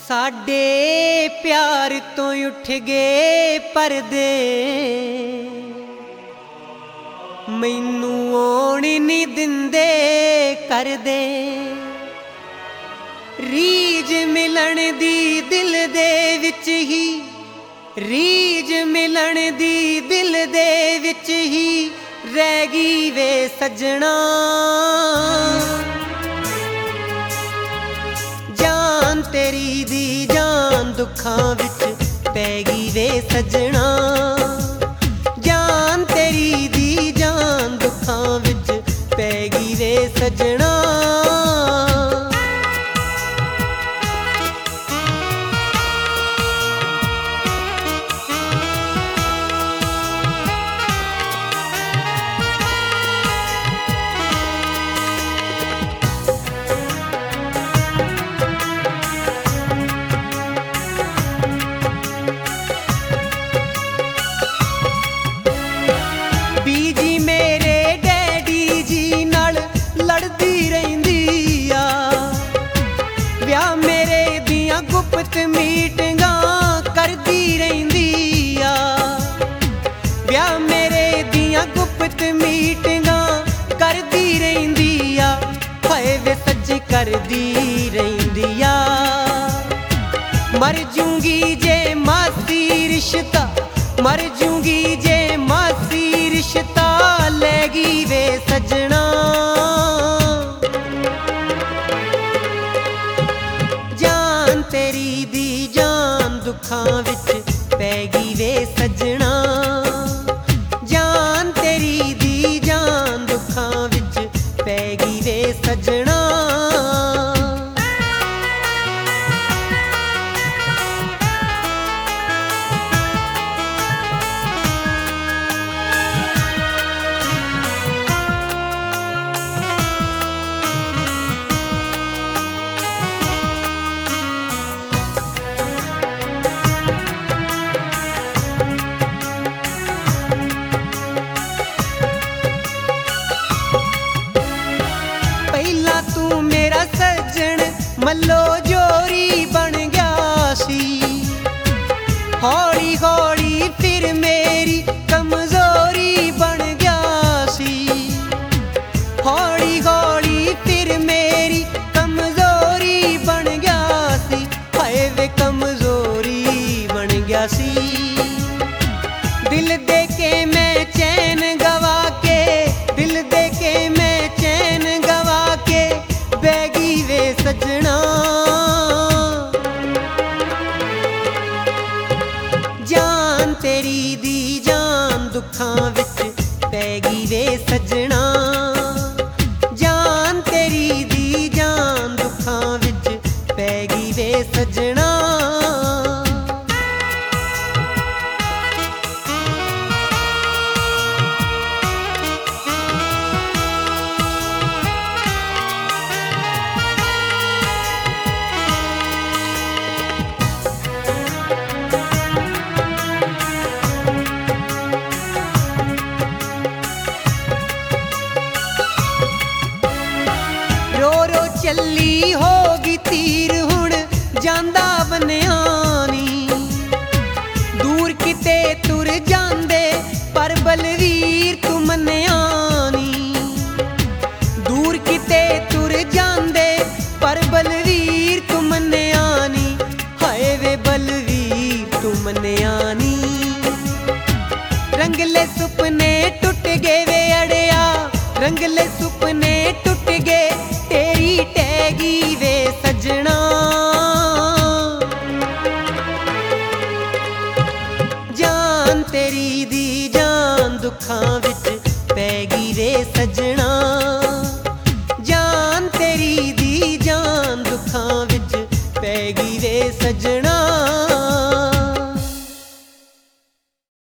साडे प्यार तो उठ गए परदे, मैनू आउण नहीं दिंदे करदे। रीज मिलन दी दिल दे विच ही, रीज मिलन दी दिल दे विच ही रह गई वे सजना। जान तेरी दी जान दुखां विच पै गई वे सजना। जान तेरी दी जान दुखां विच पै गई वे सजना। गुप्त मीटिंगां करदी रहिंदी आ, ब्याह मेरे दियां गुप्त मीटिंगां करदी रहिंदी आ। हाय वे सच्ची करदी रहिंदी आ। मर जूंगी जे मासी रिश्ता, मर जूंगी जे मासी रिश्ता लैगी वे सजना। तेरी दी जान दुखां विच पै गई वे सजना। जान तेरी दी जान दुखां विच पै गई वे सजना। तू मेरा सज्जन मल्लो जोरी बन गया सी, हौली हौली फिर मेरी कमजोरी बन गया सी। हौली हौली फिर मेरी कमजोरी बन गया सी। हाय वे कमजोरी बन गया सी। दिल दे के मैं चैन गवा के, दिल दे के मैं चैन गवा के बैगी वे सजना। जान तेरी दी जान दुखां विच पै गई वे सजना। जान तेरी दी जान दुखां विच पै गई वे सजना। चली होगी तीर हुण जांदा बनियानी, दूर किते तुर जांदे पर बलवीर तू मनियानी। दूर किते तुर जांदे पर बलवीर तू मनियानी। हाय वे बलवीर तू मनियानी। रंगले सुपने टुट गए वे अड़िया, रंगले सुपने टुट गए तेरी टैगी वे सजना। जान तेरी दी जान दुखां विच पै गई वे सजना। जान तेरी दी जान दुखां विच पै गई वे सजना।